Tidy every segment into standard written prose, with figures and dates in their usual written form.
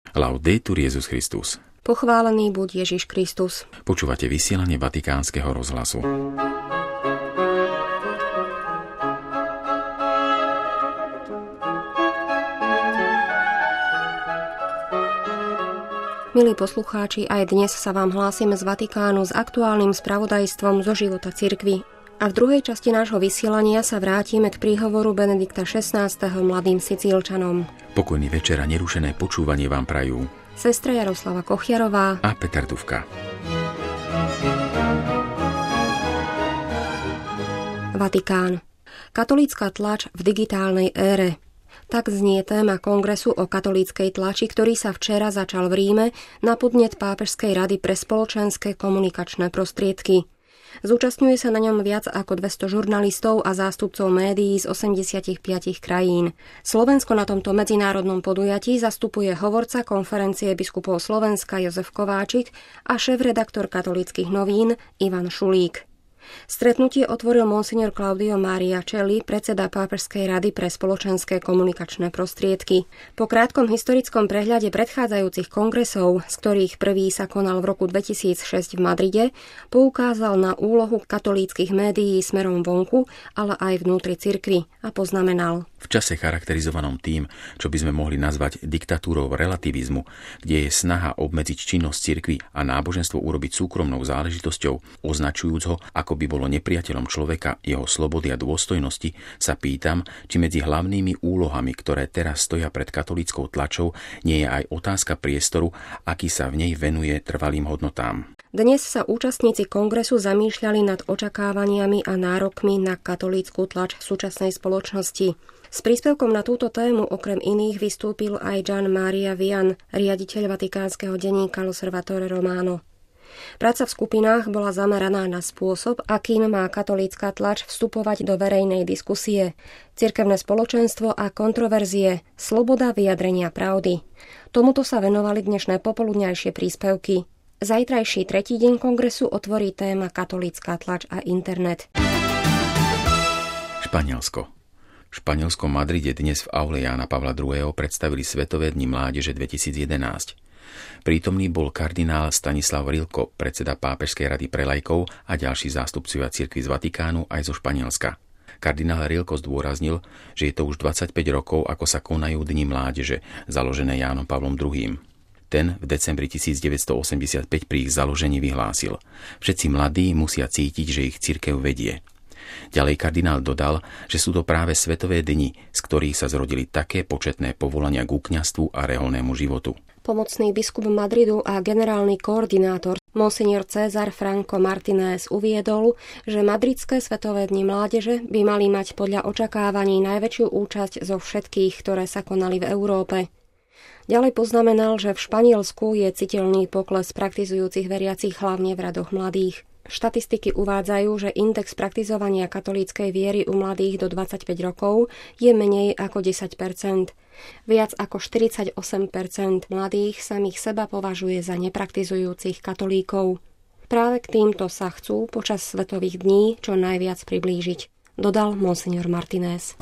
Laudetur Jesus Christus. Pochválený buď Ježiš Kristus. Počúvate vysielanie Vatikánskeho rozhlasu. Milí poslucháči, aj dnes sa vám hlásime z Vatikánu s aktuálnym spravodajstvom zo života cirkvi. A v druhej časti nášho vysielania sa vrátime k príhovoru Benedikta XVI. Mladým Sicílčanom. Pokojný večer a nerušené počúvanie vám prajú sestra Jaroslava Kochiarová a Peter Dufka. Vatikán. Katolícka tlač v digitálnej ére. Tak znie téma kongresu o katolíckej tlači, ktorý sa včera začal v Ríme na podnet Pápežskej rady pre spoločenské komunikačné prostriedky. Zúčastňuje sa na ňom viac ako 200 žurnalistov a zástupcov médií z 85 krajín. Slovensko na tomto medzinárodnom podujatí zastupuje hovorca konferencie biskupov Slovenska Jozef Kováčik a šéfredaktor Katolíckych novín Ivan Šulík. Stretnutie otvoril monsignor Claudio Maria Celli, predseda Pápežskej rady pre spoločenské komunikačné prostriedky. Po krátkom historickom prehľade predchádzajúcich kongresov, z ktorých prvý sa konal v roku 2006 v Madride, poukázal na úlohu katolíckych médií smerom vonku, ale aj vnútri cirkvi a poznamenal: V čase charakterizovanom tým, čo by sme mohli nazvať diktatúrou relativizmu, kde je snaha obmedziť činnosť cirkvi a náboženstvo urobiť súkromnou záležitosťou, označujúc ho, ako by bolo nepriateľom človeka, jeho slobody a dôstojnosti, sa pýtam, či medzi hlavnými úlohami, ktoré teraz stoja pred katolíckou tlačou, nie je aj otázka priestoru, aký sa v nej venuje trvalým hodnotám. Dnes sa účastníci kongresu zamýšľali nad očakávaniami a nárokmi na katolícku tlač v súčasnej spoločnosti. S príspevkom na túto tému okrem iných vystúpil aj Gian Maria Vian, riaditeľ vatikánskeho denníka L'Osservatore Romano. Práca v skupinách bola zameraná na spôsob, akým má katolícka tlač vstupovať do verejnej diskusie, cirkevné spoločenstvo a kontroverzie, sloboda vyjadrenia pravdy. Tomuto sa venovali dnešné popoludňajšie príspevky. Zajtrajší tretí deň kongresu otvorí téma katolícka tlač a internet. Španielsko. V španielskom Madride dnes v aule Jána Pavla II. Predstavili Svetové dni mládeže 2011. Prítomný bol kardinál Stanislav Rilko, predseda Pápežskej rady pre laikov a ďalší zástupcovia cirkvi z Vatikánu aj zo Španielska. Kardinál Rilko zdôraznil, že je to už 25 rokov, ako sa konajú Dni mládeže, založené Jánom Pavlom II. Ten v decembri 1985 pri ich založení vyhlásil: Všetci mladí musia cítiť, že ich cirkev vedie. Ďalej kardinál dodal, že sú to práve svetové dni, z ktorých sa zrodili také početné povolania k kňazstvu a reholnému životu. Pomocný biskup Madridu a generálny koordinátor monsignor César Franco Martínez uviedol, že madridské Svetové dni mládeže by mali mať podľa očakávaní najväčšiu účasť zo všetkých, ktoré sa konali v Európe. Ďalej poznamenal, že v Španielsku je citeľný pokles praktizujúcich veriacich hlavne v radoch mladých. Štatistiky uvádzajú, že index praktizovania katolíckej viery u mladých do 25 rokov je menej ako 10%. Viac ako 48% mladých samých seba považuje za nepraktizujúcich katolíkov. Práve k týmto sa chcú počas svetových dní čo najviac priblížiť, dodal monsignor Martínez.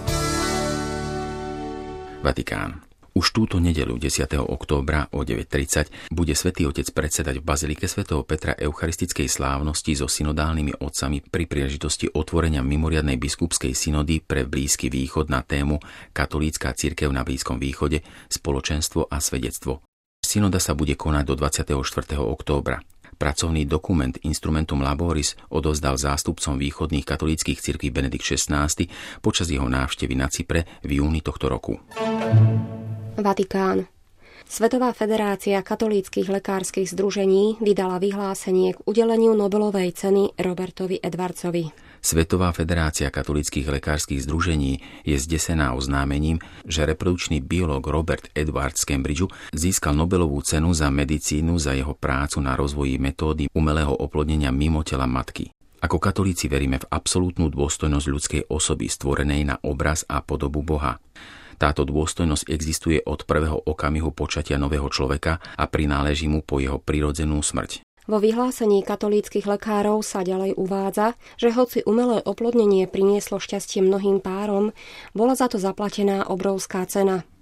Vatikán. Už túto nedeľu 10. októbra o 9:30 bude Svätý Otec predsedať v bazilike svätého Petra eucharistickej slávnosti so synodálnymi otcami pri príležitosti otvorenia mimoriadnej biskupskej synody pre Blízky východ na tému Katolícka cirkev na Blízkom východe, spoločenstvo a svedectvo. Synoda sa bude konať do 24. októbra. Pracovný dokument Instrumentum Laboris odovzdal zástupcom východných katolíckych cirkví Benedikt XVI počas jeho návštevy na Cypre v júni tohto roku. Vatikán. Svetová federácia katolíckych lekárskych združení vydala vyhlásenie k udeleniu Nobelovej ceny Robertovi Edwardsovi. Svetová federácia katolíckych lekárskych združení je zdesená oznámením, že reprodukčný biológ Robert Edwards z Cambridgeu získal Nobelovú cenu za medicínu za jeho prácu na rozvoji metódy umelého oplodnenia mimo tela matky. Ako katolíci veríme v absolútnu dôstojnosť ľudskej osoby stvorenej na obraz a podobu Boha. Táto dôstojnosť existuje od prvého okamihu počatia nového človeka a prináleží mu po jeho prirodzenú smrť. Vo vyhlásení katolíckych lekárov sa ďalej uvádza, že hoci umelé oplodnenie prinieslo šťastie mnohým párom, bola za to zaplatená obrovská cena.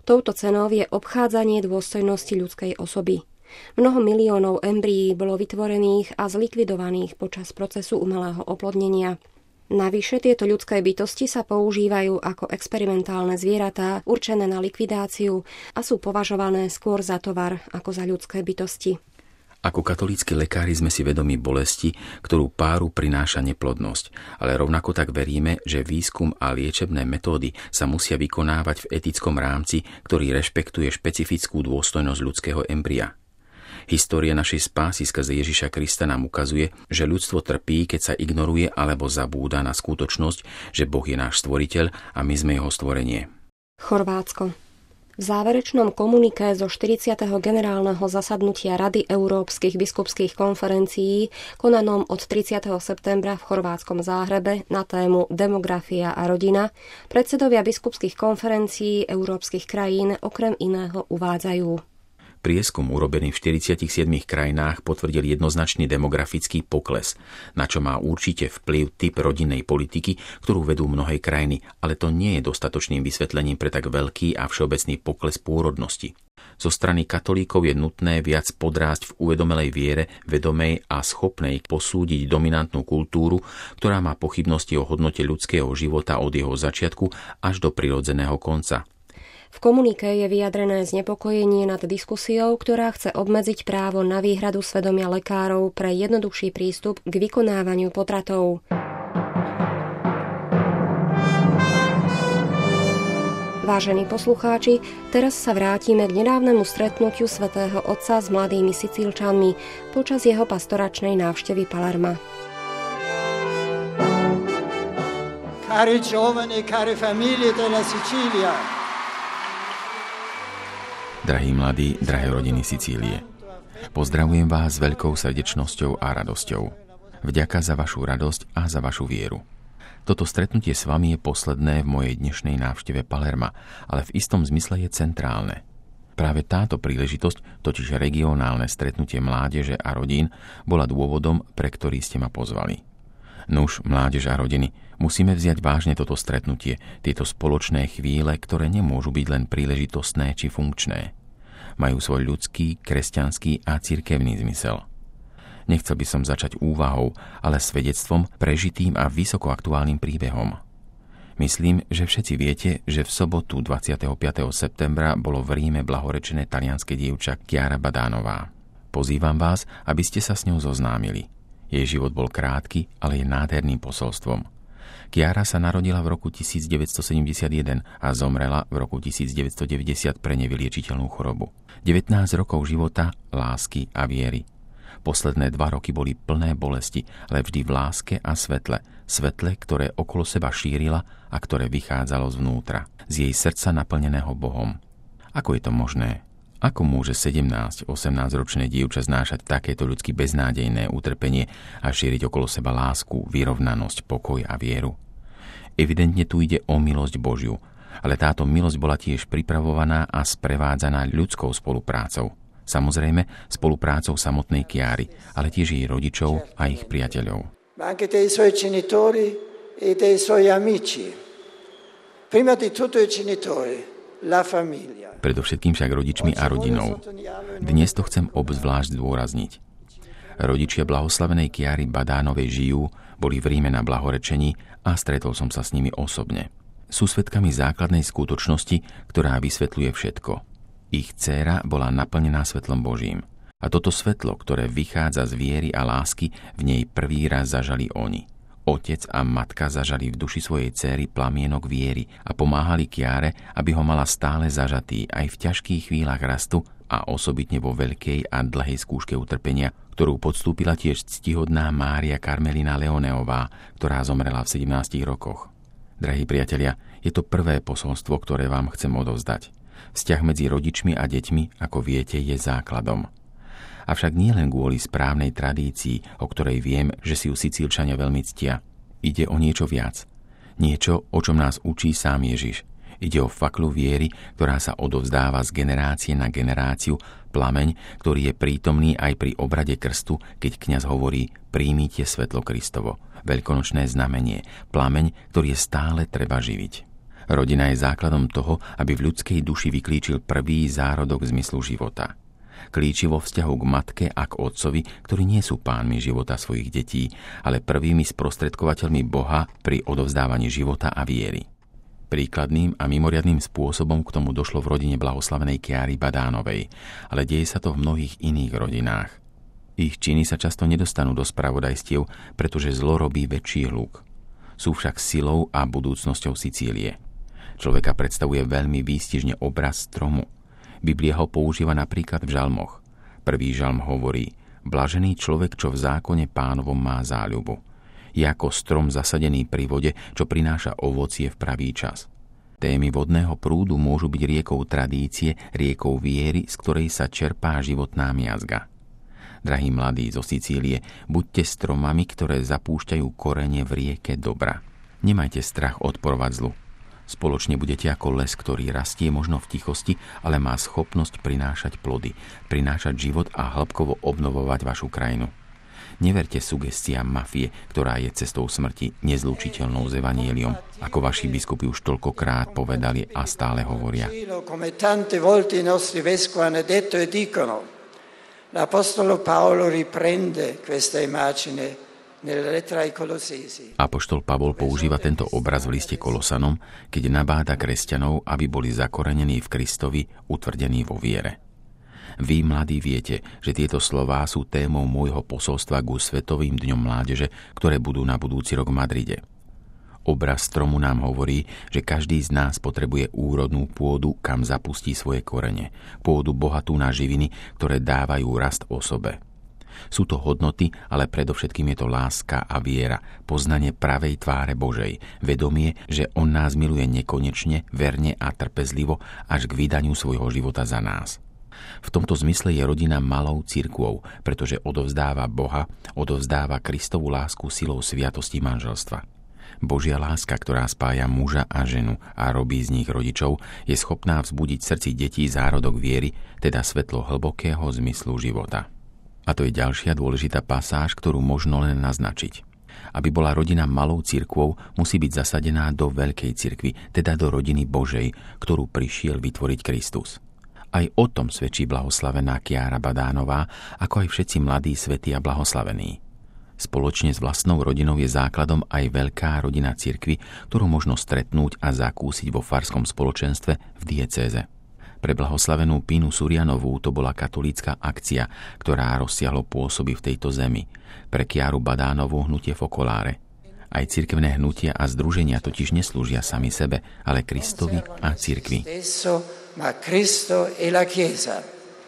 Touto cenou je obchádzanie dôstojnosti ľudskej osoby. Mnoho miliónov embryí bolo vytvorených a zlikvidovaných počas procesu umelého oplodnenia. Navyše tieto ľudské bytosti sa používajú ako experimentálne zvieratá určené na likvidáciu a sú považované skôr za tovar ako za ľudské bytosti. Ako katolícki lekári sme si vedomi bolesti, ktorú páru prináša neplodnosť, ale rovnako tak veríme, že výskum a liečebné metódy sa musia vykonávať v etickom rámci, ktorý rešpektuje špecifickú dôstojnosť ľudského embria. História našej spásy skrze Ježiša Krista nám ukazuje, že ľudstvo trpí, keď sa ignoruje alebo zabúda na skutočnosť, že Boh je náš stvoriteľ a my sme jeho stvorenie. Chorvátsko. V záverečnom komuniké zo 40. generálneho zasadnutia Rady Európskych biskupských konferencií, konanom od 30. septembra v chorvátskom Záhrebe na tému Demografia a rodina, predsedovia biskupských konferencií európskych krajín okrem iného uvádzajú: Prieskum urobený v 47 krajinách potvrdil jednoznačný demografický pokles, na čo má určite vplyv typ rodinnej politiky, ktorú vedú mnohé krajiny, ale to nie je dostatočným vysvetlením pre tak veľký a všeobecný pokles pôrodnosti. Zo strany katolíkov je nutné viac podrásť v uvedomelej viere, vedomej a schopnej posúdiť dominantnú kultúru, ktorá má pochybnosti o hodnote ľudského života od jeho začiatku až do prirodzeného konca. V komunike je vyjadrené znepokojenie nad diskusiou, ktorá chce obmedziť právo na výhradu svedomia lekárov pre jednoduchší prístup k vykonávaniu potratov. Vážení poslucháči, teraz sa vrátime k nedávnemu stretnutiu svätého Otca s mladými Sicílčanmi počas jeho pastoračnej návštevy Palerma. Cari giovani, care famiglie della Sicilia. Drahí mladí, drahé rodiny Sicílie, pozdravujem vás s veľkou srdečnosťou a radosťou. Vďaka za vašu radosť a za vašu vieru. Toto stretnutie s vami je posledné v mojej dnešnej návšteve Palerma, ale v istom zmysle je centrálne. Práve táto príležitosť, totiž regionálne stretnutie mládeže a rodín, bola dôvodom, pre ktorý ste ma pozvali. Nuž, mládež a rodiny, musíme vziať vážne toto stretnutie, tieto spoločné chvíle, ktoré nemôžu byť len príležitostné či funkčné. Majú svoj ľudský, kresťanský a cirkevný zmysel. Nechcel by som začať úvahou, ale svedectvom, prežitým a vysokoaktuálnym príbehom. Myslím, že všetci viete, že v sobotu 25. septembra bolo v Ríme blahorečené talianske dievča Chiara Badanová. Pozývam vás, aby ste sa s ňou zoznámili. Jej život bol krátky, ale je nádherným posolstvom. Chiara sa narodila v roku 1971 a zomrela v roku 1990 pre nevyliečiteľnú chorobu. 19 rokov života, lásky a viery. Posledné 2 roky boli plné bolesti, ale vždy v láske a svetle. Svetle, ktoré okolo seba šírila a ktoré vychádzalo zvnútra, z jej srdca naplneného Bohom. Ako je to možné? Ako môže 17-18 ročné dievča znášať takéto ľudsky beznádejné utrpenie a šíriť okolo seba lásku, vyrovnanosť, pokoj a vieru? Evidentne tu ide o milosť Božiu, ale táto milosť bola tiež pripravovaná a sprevádzaná ľudskou spoluprácou. Samozrejme, spoluprácou samotnej Chiary, ale tiež jej rodičov a ich priateľov. Ma anche dei suoi genitori e dei suoi amici. Prima di tutto i genitori. Predovšetkým však rodičmi a rodinou. Dnes to chcem obzvlášť zdôrazniť. Rodičia blahoslavenej Chiary Badánovej žijú, boli v Ríme na blahorečení a stretol som sa s nimi osobne. Sú svedkami základnej skutočnosti, ktorá vysvetľuje všetko. Ich dcéra bola naplnená svetlom Božím. A toto svetlo, ktoré vychádza z viery a lásky, v nej prvý raz zažali oni. Otec a matka zažali v duši svojej dcéry plamienok viery a pomáhali Chiare, aby ho mala stále zažatý aj v ťažkých chvíľach rastu a osobitne vo veľkej a dlhej skúške utrpenia, ktorú podstúpila tiež ctihodná Mária Karmelina Leoneová, ktorá zomrela v 17 rokoch. Drahí priatelia, je to prvé posolstvo, ktoré vám chcem odovzdať. Vzťah medzi rodičmi a deťmi, ako viete, je základom. Avšak nie len kvôli správnej tradícii, o ktorej viem, že si ju Sicílčania veľmi ctia. Ide o niečo viac. Niečo, o čom nás učí sám Ježiš. Ide o faklu viery, ktorá sa odovzdáva z generácie na generáciu, plameň, ktorý je prítomný aj pri obrade krstu, keď kňaz hovorí: príjmite svetlo Kristovo, veľkonočné znamenie, plameň, ktorý je stále treba živiť. Rodina je základom toho, aby v ľudskej duši vyklíčil prvý zárodok zmyslu života. Klíči vo vzťahu k matke a k otcovi, ktorí nie sú pánmi života svojich detí, ale prvými sprostredkovateľmi Boha pri odovzdávaní života a viery. Príkladným a mimoriadnym spôsobom k tomu došlo v rodine blahoslavenej Chiary Badánovej, ale deje sa to v mnohých iných rodinách. Ich činy sa často nedostanú do spravodajstiev, pretože zlo robí väčší hluk. Sú však silou a budúcnosťou Sicílie. Človeka predstavuje veľmi výstižne obraz stromu. Biblia ho používa napríklad v žalmoch. Prvý žalm hovorí: Blažený človek, čo v zákone Pánovom má záľubu. Je ako strom zasadený pri vode, čo prináša ovocie v pravý čas. Témy vodného prúdu môžu byť riekou tradície, riekou viery, z ktorej sa čerpá životná miazga. Drahí mladí zo Sicílie, buďte stromami, ktoré zapúšťajú korene v rieke dobra. Nemajte strach odporovať zlu. Spoločne budete ako les, ktorý rastie možno v tichosti, ale má schopnosť prinášať plody, prinášať život a hĺbkovo obnovovať vašu krajinu. Neverte sugestiám mafie, ktorá je cestou smrti nezlúčiteľnou s evanjeliom, ako vaši biskupy už toľkokrát povedali a stále hovoria. L'apostolo Paolo riprende questa immagine nella lettera ai Colossesi. Apoštol Pavol používa tento obraz v liste Kolosanom, keď nabáda kresťanov, aby boli zakorenení v Kristovi, utvrdení vo viere. Vy, mladí, viete, že tieto slová sú témou môjho posolstva ku Svetovým dňom mládeže, ktoré budú na budúci rok v Madride. Obraz stromu nám hovorí, že každý z nás potrebuje úrodnú pôdu, kam zapustí svoje korene, pôdu bohatú na živiny, ktoré dávajú rast osobe. Sú to hodnoty, ale predovšetkým je to láska a viera, poznanie pravej tváre Božej, vedomie, že On nás miluje nekonečne, verne a trpezlivo až k vydaniu svojho života za nás. V tomto zmysle je rodina malou cirkvou, pretože odovzdáva Boha, odovzdáva Kristovu lásku silou sviatosti manželstva. Božia láska, ktorá spája muža a ženu a robí z nich rodičov, je schopná vzbudiť v srdci detí zárodok viery, teda svetlo hlbokého zmyslu života. A to je ďalšia dôležitá pasáž, ktorú možno len naznačiť. Aby bola rodina malou cirkvou, musí byť zasadená do veľkej cirkvi, teda do rodiny Božej, ktorú prišiel vytvoriť Kristus. Aj o tom svedčí blahoslavená Chiara Badánová, ako aj všetci mladí, svätí a blahoslavení. Spoločne s vlastnou rodinou je základom aj veľká rodina cirkvi, ktorú možno stretnúť a zakúsiť vo farskom spoločenstve v diecéze. Pre blahoslavenú Pínu Surianovú to bola katolícka akcia, ktorá rozsiahlo pôsoby v tejto zemi. Pre Chiaru Badánovú hnutie Focolare. Aj cirkevné hnutia a združenia totiž neslúžia sami sebe, ale Kristovi a cirkvi. Ma Cristo e la Chiesa.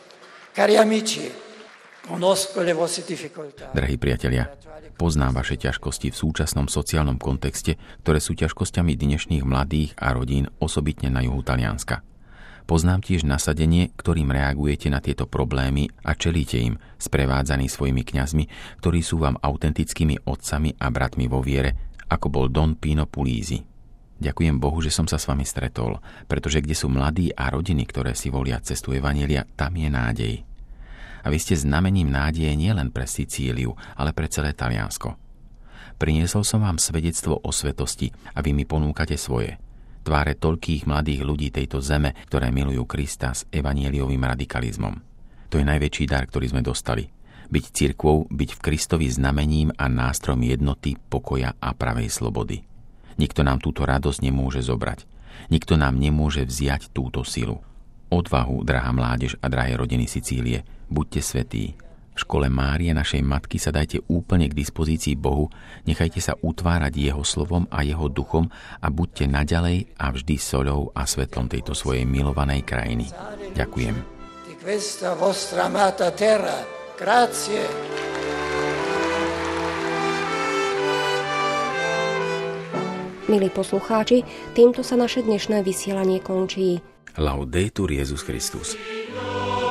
Cari amici, conosco le vostre difficoltà. Drahí priatelia, poznám vaše ťažkosti v súčasnom sociálnom kontexte, ktoré sú ťažkosťami dnešných mladých a rodín, osobitne na juhu Talianska. Poznám tiež nasadenie, ktorým reagujete na tieto problémy a čelíte im, sprevádzaní svojimi kňazmi, ktorí sú vám autentickými otcami a bratmi vo viere, ako bol Don Pino Puglisi. Ďakujem Bohu, že som sa s vami stretol, pretože kde sú mladí a rodiny, ktoré si volia cestu evanjelia, tam je nádej. A vy ste znamením nádeje nielen pre Sicíliu, ale pre celé Taliansko. Priniesol som vám svedectvo o svetosti a vy mi ponúkate svoje. Tváre toľkých mladých ľudí tejto zeme, ktoré milujú Krista s evanjeliovým radikalizmom. To je najväčší dar, ktorý sme dostali. Byť cirkvou, byť v Kristovi znamením a nástrojom jednoty, pokoja a pravej slobody. Nikto nám túto radosť nemôže zobrať. Nikto nám nemôže vziať túto silu. Odvahu, drahá mládež a drahé rodiny Sicílie, buďte svätí. V škole Márie, našej matky, sa dajte úplne k dispozícii Bohu, nechajte sa utvárať Jeho slovom a Jeho duchom a buďte naďalej a vždy soľou a svetlom tejto svojej milovanej krajiny. Ďakujem. Di questa vostra amata terra. Grazie. Milí poslucháči, týmto sa naše dnešné vysielanie končí. Laudetur Jesus Christus.